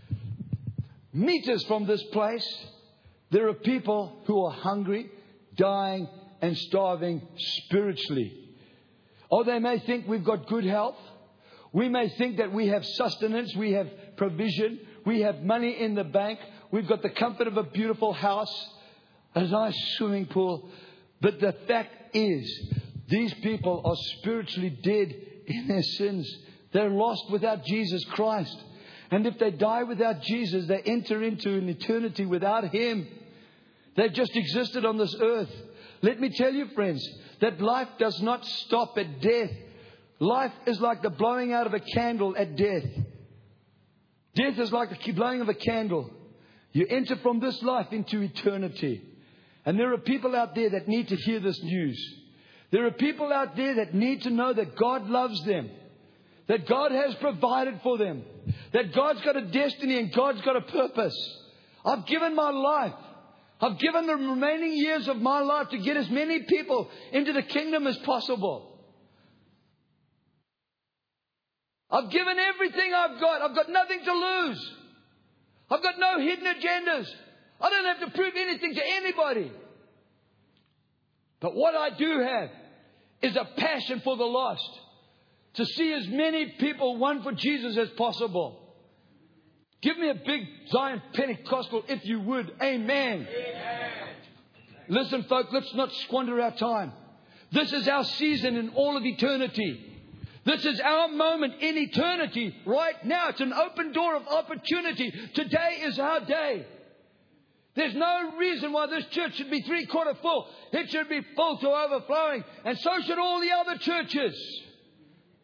Speaker 1: Meters from this place, there are people who are hungry, dying and starving spiritually. Or they may think we've got good health. We may think that we have sustenance, we have provision, we have money in the bank, we've got the comfort of a beautiful house, a nice swimming pool. But the fact is, these people are spiritually dead in their sins. They're lost without Jesus Christ. And if they die without Jesus, they enter into an eternity without Him. They've just existed on this earth. Let me tell you, friends, that life does not stop at death. Life is like the blowing out of a candle at death. Death is like the blowing of a candle. You enter from this life into eternity. And there are people out there that need to hear this news. There are people out there that need to know that God loves them. That God has provided for them. That God's got a destiny and God's got a purpose. I've given my life. I've given the remaining years of my life to get as many people into the kingdom as possible. I've given everything I've got. I've got nothing to lose. I've got no hidden agendas. I don't have to prove anything to anybody. But what I do have is a passion for the lost. To see as many people won for Jesus as possible. Give me a big Zion Pentecostal if you would. Amen. Amen. Listen, folks, let's not squander our time. This is our season in all of eternity. This is our moment in eternity right now. It's an open door of opportunity. Today is our day. There's no reason why this church should be three-quarter full. It should be full to overflowing. And so should all the other churches.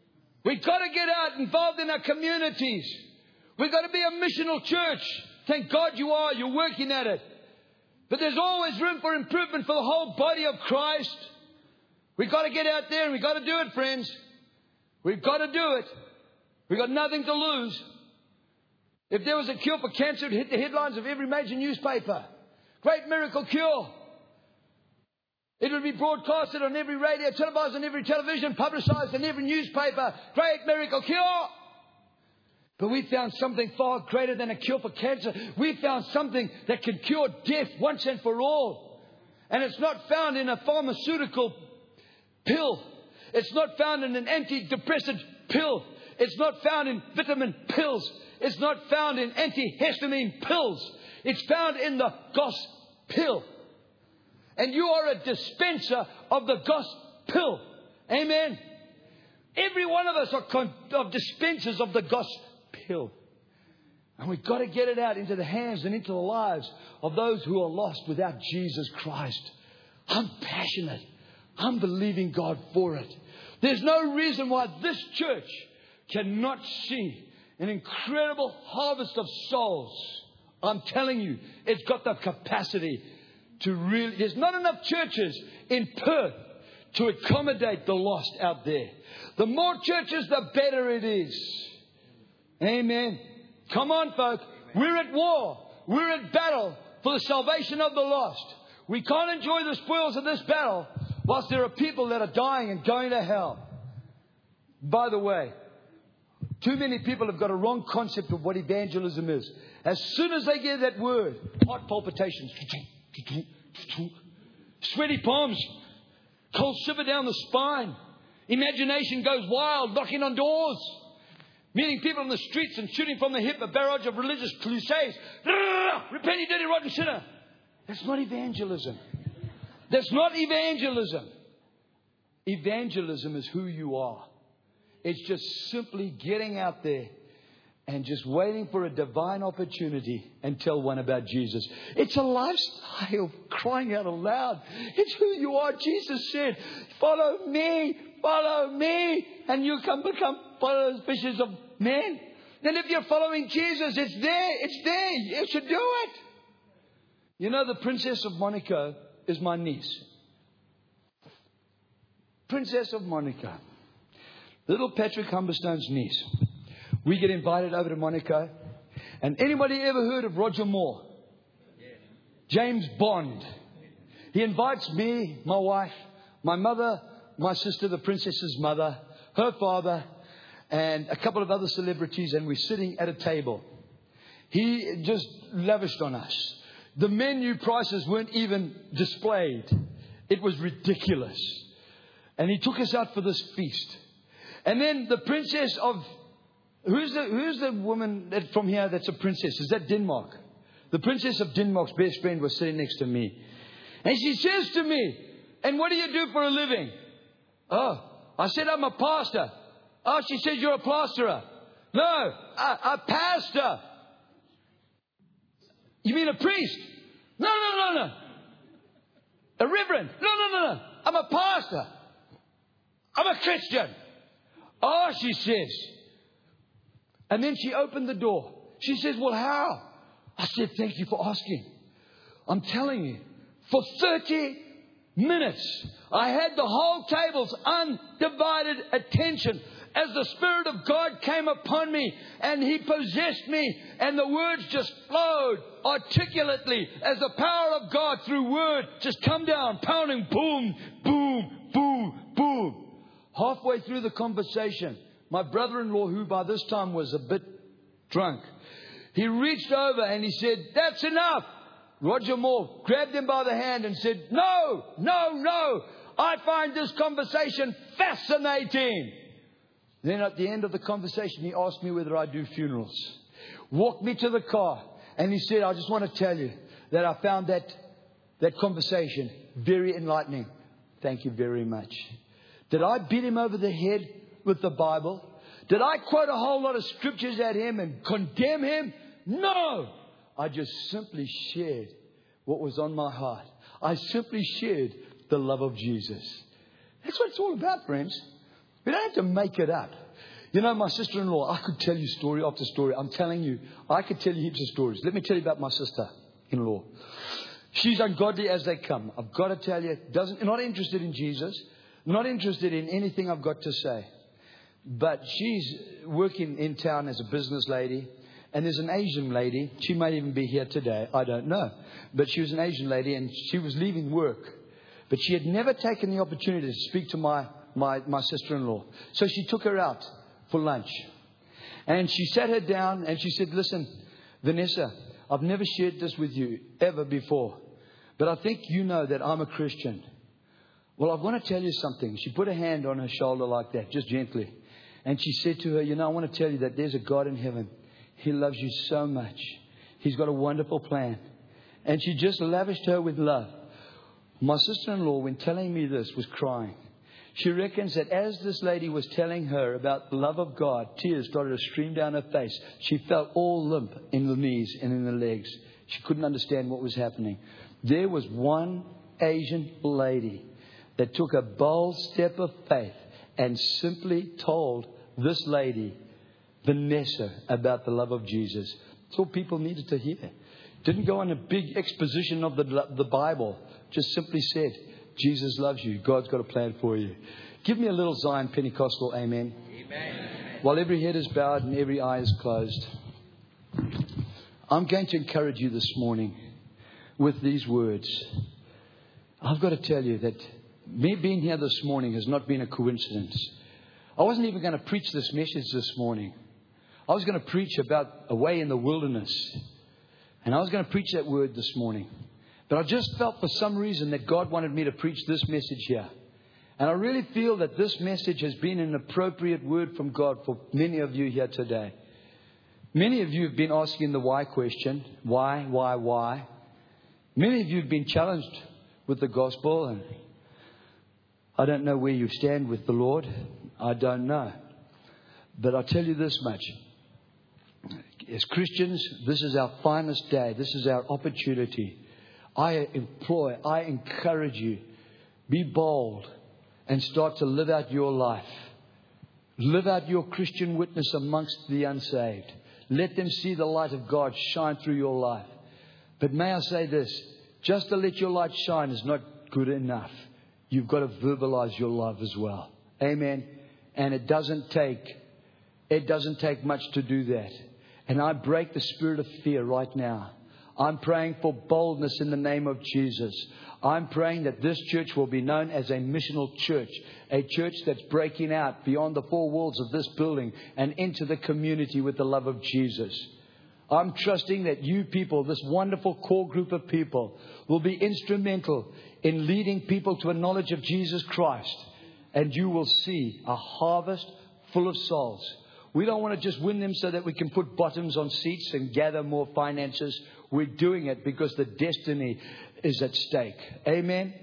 Speaker 3: We've got to get out involved in our communities. We've got to be a missional church. Thank God you are. You're working at it. But there's always room for improvement for the whole body of Christ. We've got to get out there and we've got to do it, friends. We've got to do it. We've got nothing to lose. If there was a cure for cancer, it'd hit the headlines of every major newspaper. Great miracle cure. It would be broadcasted on every radio, televised on every television, publicized in every newspaper. Great miracle cure. But we found something far greater than a cure for cancer. We found something that can cure death once and for all. And it's not found in a pharmaceutical pill. It's not found in an antidepressant pill. It's not found in vitamin pills. It's not found in antihistamine pills. It's found in the gospel. And you are a dispenser of the gospel. Amen. Every one of us are con- of dispensers of the gospel. And we've got to get it out into the hands and into the lives of those who are lost without Jesus Christ. I'm passionate. I'm believing God for it. There's no reason why this church cannot see an incredible harvest of souls. I'm telling you, it's got the capacity to really... There's not enough churches in Perth to accommodate the lost out there. The more churches, the better it is. Amen. Come on, folk. We're at war. We're at battle for the salvation of the lost. We can't enjoy the spoils of this battle whilst there are people that are dying and going to hell. By the way, too many people have got a wrong concept of what evangelism is. As soon as they get that word, heart palpitations, sweaty palms, cold shiver down the spine, imagination goes wild, knocking on doors, meeting people on the streets and shooting from the hip, a barrage of religious cliches. Repent, you dirty rotten sinner. That's not evangelism. That's not evangelism. Evangelism is who you are. It's just simply getting out there and just waiting for a divine opportunity and tell one about Jesus. It's a lifestyle, crying out aloud. It's who you are. Jesus said, follow me, follow me, and you can become followers, fishers of men. And if you're following Jesus, it's there, it's there. You should do it. You know, the Princess of Monaco is my niece. Princess of Monaco. Little Patrick Humberstone's niece. We get invited over to Monaco. And anybody ever heard of Roger Moore? James Bond. He invites me, my wife, my mother, my sister, the princess's mother, her father, and a couple of other celebrities, and we're sitting at a table. He just lavished on us. The menu prices weren't even displayed. It was ridiculous. And he took us out for this feast. And then the princess of... Who's the, who's the woman that, from here that's a princess? Is that Denmark? The princess of Denmark's best friend was sitting next to me. And she says to me, and what do you do for a living? Oh, I said, I'm a pastor. Oh, she says, you're a plasterer. No, a, a pastor. You mean a priest? No, no, no, no. A reverend? No, no, no, no. I'm a pastor. I'm a Christian. Oh, she says. And then she opened the door. She says, well, how? I said, thank you for asking. I'm telling you, for thirty minutes, I had the whole table's undivided attention as the Spirit of God came upon me and He possessed me, and the words just flowed articulately as the power of God through word just come down, pounding, boom, boom, boom, boom. Halfway through the conversation, my brother-in-law, who by this time was a bit drunk, he reached over and he said, that's enough. Roger Moore grabbed him by the hand and said, no, no, no. I find this conversation fascinating. Then at the end of the conversation, he asked me whether I do funerals. Walked me to the car and he said, I just want to tell you that I found that, that conversation very enlightening. Thank you very much. Did I beat him over the head with the Bible? Did I quote a whole lot of scriptures at him and condemn him? No. I just simply shared what was on my heart. I simply shared the love of Jesus. That's what it's all about, friends. We don't have to make it up.
Speaker 1: You know, my sister-in-law, I could tell you story after story. I'm telling you, I could tell you heaps of stories. Let me tell you about my sister-in-law. She's ungodly as they come. I've got to tell you, doesn't not interested in Jesus, not interested in anything I've got to say. But she's working in town as a business lady. And there's an Asian lady. She might even be here today. I don't know. But she was an Asian lady and she was leaving work. But she had never taken the opportunity to speak to my, my, my sister-in-law. So she took her out for lunch. And she sat her down and she said, listen, Vanessa, I've never shared this with you ever before. But I think you know that I'm a Christian. Well, I want to tell you something. She put a hand on her shoulder like that, just gently. And she said to her, you know, I want to tell you that there's a God in heaven. He loves you so much. He's got a wonderful plan. And she just lavished her with love. My sister-in-law, when telling me this, was crying. She reckons that as this lady was telling her about the love of God, tears started to stream down her face. She felt all limp in the knees and in the legs. She couldn't understand what was happening. There was one Asian lady that took a bold step of faith and simply told this lady, Vanessa, about the love of Jesus. That's all people needed to hear. Didn't go on a big exposition of the, the Bible. Just simply said, Jesus loves you. God's got a plan for you. Give me a little Zion Pentecostal amen. Amen. While every head is bowed and every eye is closed, I'm going to encourage you this morning with these words. I've got to tell you that me being here this morning has not been a coincidence. I wasn't even going to preach this message this morning. I was going to preach about a way in the wilderness. And I was going to preach that word this morning. But I just felt for some reason that God wanted me to preach this message here. And I really feel that this message has been an appropriate word from God for many of you here today. Many of you have been asking the why question. Why, why, why? Many of you have been challenged with the gospel. And I don't know where you stand with the Lord. I don't know. But I'll tell you this much. As Christians, this is our finest day. This is our opportunity. I employ, I encourage you, be bold and start to live out your life. Live out your Christian witness amongst the unsaved. Let them see the light of God shine through your life. But may I say this, just to let your light shine is not good enough. You've got to verbalize your love as well. Amen. And it doesn't take, it doesn't take much to do that. And I break the spirit of fear right now. I'm praying for boldness in the name of Jesus. I'm praying that this church will be known as a missional church. A church that's breaking out beyond the four walls of this building and into the community with the love of Jesus. I'm trusting that you people, this wonderful core group of people, will be instrumental in leading people to a knowledge of Jesus Christ. And you will see a harvest full of souls. We don't want to just win them so that we can put bottoms on seats and gather more finances. We're doing it because the destiny is at stake. Amen. Amen.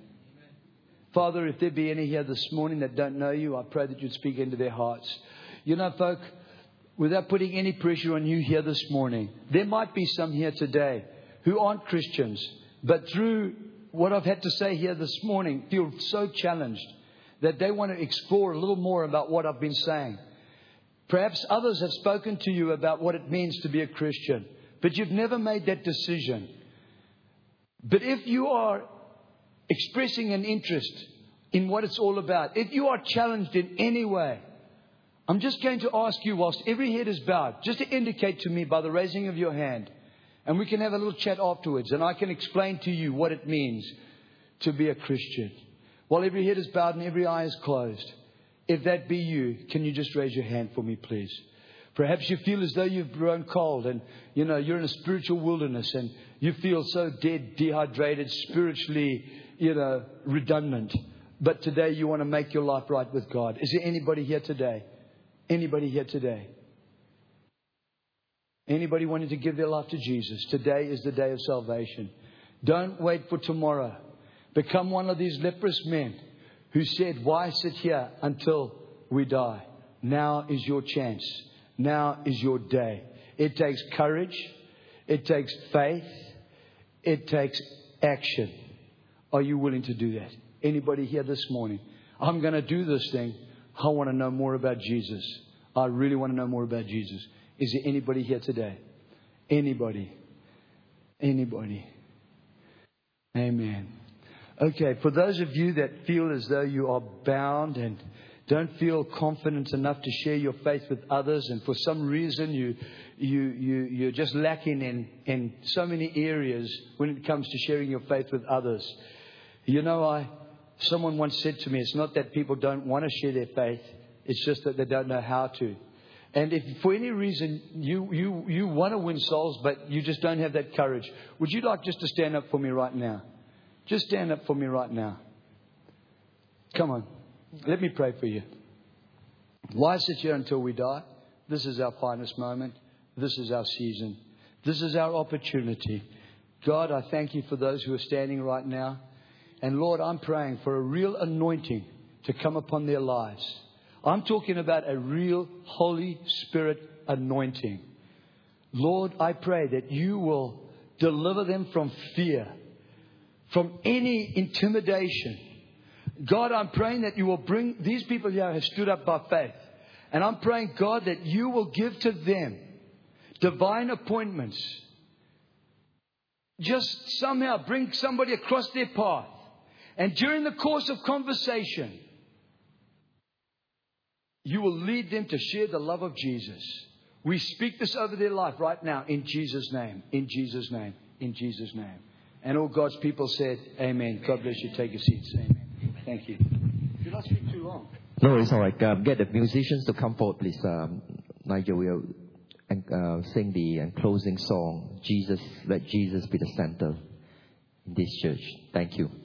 Speaker 1: Father, if there be any here this morning that don't know you, I pray that you'd speak into their hearts. You know, folk, without putting any pressure on you here this morning, there might be some here today who aren't Christians, but through what I've had to say here this morning, feel so challenged that they want to explore a little more about what I've been saying. Perhaps others have spoken to you about what it means to be a Christian, but you've never made that decision. But if you are expressing an interest in what it's all about, if you are challenged in any way, I'm just going to ask you, whilst every head is bowed, just to indicate to me by the raising of your hand, and we can have a little chat afterwards, and I can explain to you what it means to be a Christian. While every head is bowed and every eye is closed, if that be you, can you just raise your hand for me, please? Perhaps you feel as though you've grown cold and, you know, you're in a spiritual wilderness and you feel so dead, dehydrated, spiritually, you know, redundant. But today you want to make your life right with God. Is there anybody here today? Anybody here today? Anybody wanting to give their life to Jesus? Today is the day of salvation. Don't wait for tomorrow. Become one of these leprous men who said, why sit here until we die? Now is your chance. Now is your day. It takes courage. It takes faith. It takes action. Are you willing to do that? Anybody here this morning? I'm going to do this thing. I want to know more about Jesus. I really want to know more about Jesus. Is there anybody here today? Anybody? Anybody? Amen. Okay, for those of you that feel as though you are bound and don't feel confident enough to share your faith with others, and for some reason you, you, you, you're just lacking in, in so many areas when it comes to sharing your faith with others. You know, I someone once said to me, it's not that people don't want to share their faith, it's just that they don't know how to. And if for any reason you, you, you want to win souls, but you just don't have that courage, would you like just to stand up for me right now? Just stand up for me right now. Come on. Let me pray for you. Why sit here until we die? This is our finest moment. This is our season. This is our opportunity. God, I thank you for those who are standing right now. And Lord, I'm praying for a real anointing to come upon their lives. I'm talking about a real Holy Spirit anointing. Lord, I pray that you will deliver them from fear, from any intimidation. God, I'm praying that you will bring these people here who have stood up by faith. And I'm praying, God, that you will give to them divine appointments. Just somehow bring somebody across their path. And during the course of conversation, you will lead them to share the love of Jesus. We speak this over their life right now in Jesus' name, in Jesus' name, in Jesus' name. And all God's people said, amen. God bless you. Take your seats. Amen. Thank you. Did I speak too long?
Speaker 4: No, it's all right. Um, get the musicians to come forward, please. Um, Nigel will uh, sing the uh, closing song, Jesus, let Jesus be the center in this church. Thank you.